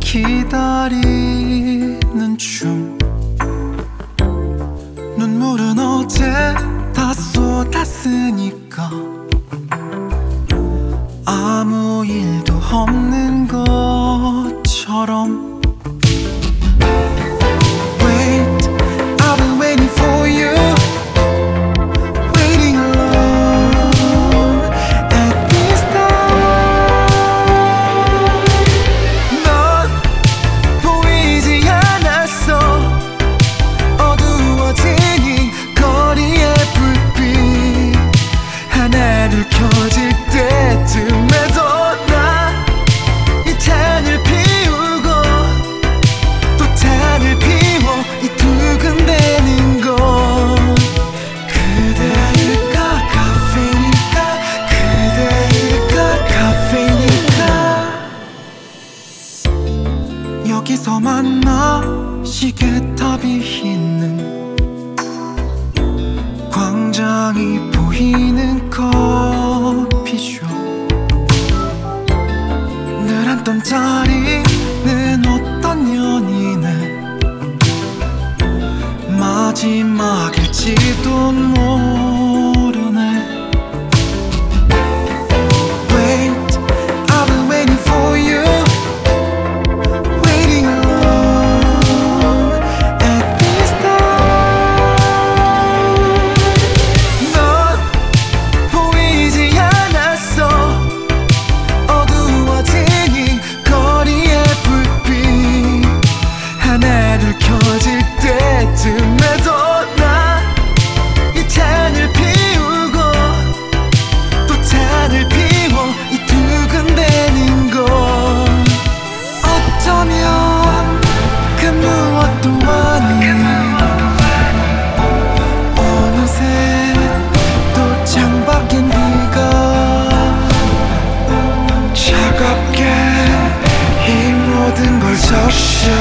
기다리는 중 눈물은 어제 다 쏟았으니까 아무 일도 없는 것처럼 Wait, I've been waiting for you Waiting alone at this time 넌 보이지 않았어 어두워진 이 거리의 불빛 하나 둘 켜질 때쯤에도 나 이 잔을 피우고 또 잔을 피워 이 두근대는 건 그대일까 카페인일까 그대일까 카페인일까 여기서 만나 시계탑이 있는 광장이 보이는 커피숍 늘 앉던 자리는 어떤 연인의 마지막일지도 모르네 Wait, I've been waiting for you Waiting alone at this time 넌 보이지 않았어 어두워진 이 거리의 불빛 하나 둘 켜질 때쯤에도 나 이 잔을 피우고 또 잔을 피워 이 두근대는 건 어쩌면 그 무엇도 아닌 어느새 또 창밖엔 비가 차갑게 이 모든 걸 적셔